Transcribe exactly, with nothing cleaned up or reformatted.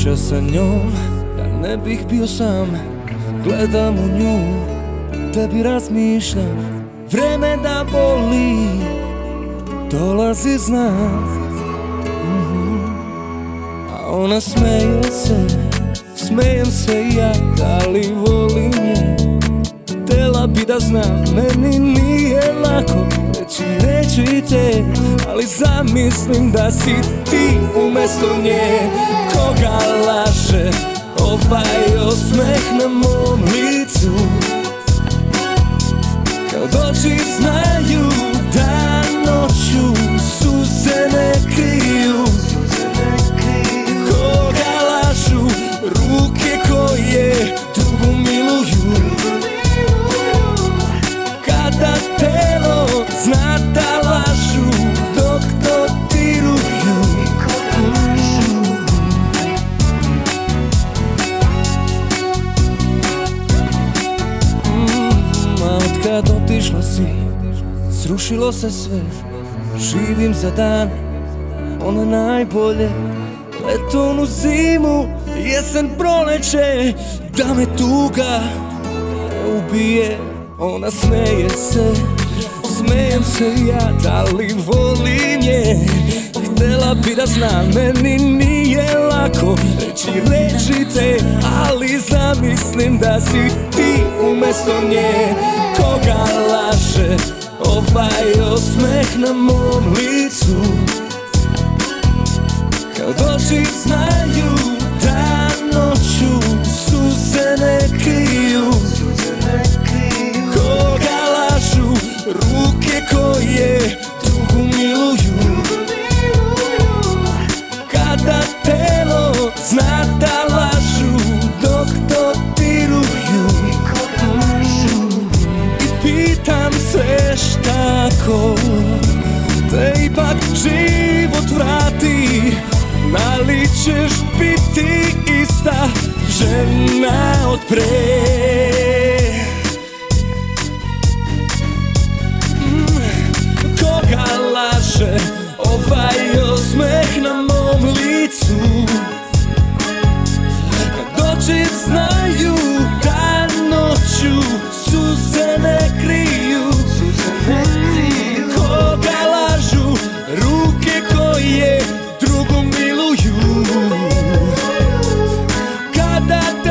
priča sa njom, da ne bih bio sam. Gledam u nju, tebi razmišljam. Vreme da boli, dolazi znak. mm-hmm. A ona smeje se, smejem se i ja, da li volim je. Htjela bi da znam, meni nije lako reći reći te, ali zamislim da si ti umjesto nje. Koga laže ovaj osmeh na mom licu, kad oči znaju da noću suze ne kriju. Koga lažu ruke koje drugu miluju, kada telo zna da lažu dok dodiruju. mm, A otkad otišla si, srušilo se sve. Živim za dan, ono najbolje. Letovnu zimu, jesen proleće, da me tuga ubije. Ona smeje se, smejem se ja, da li volim je. Htjela bi da znam, meni nije lako reći reći te, ali zamislim da si ti umjesto nje. Koga laže ovaj osmeh na mom licu, kad oči znaju da noću suze ne kriju. Koga lažu ruke koje drugu miluju, kada telo zna da lažu dok dodiruju. I pitam se štako te ipak život vrati, da li ćeš biti ista žena od pre. Koga laže ovaj osmeh na mom licu, kad oči znaju da noću suze ne kriju. Koga lažu ruke koje drugu miluju, kada te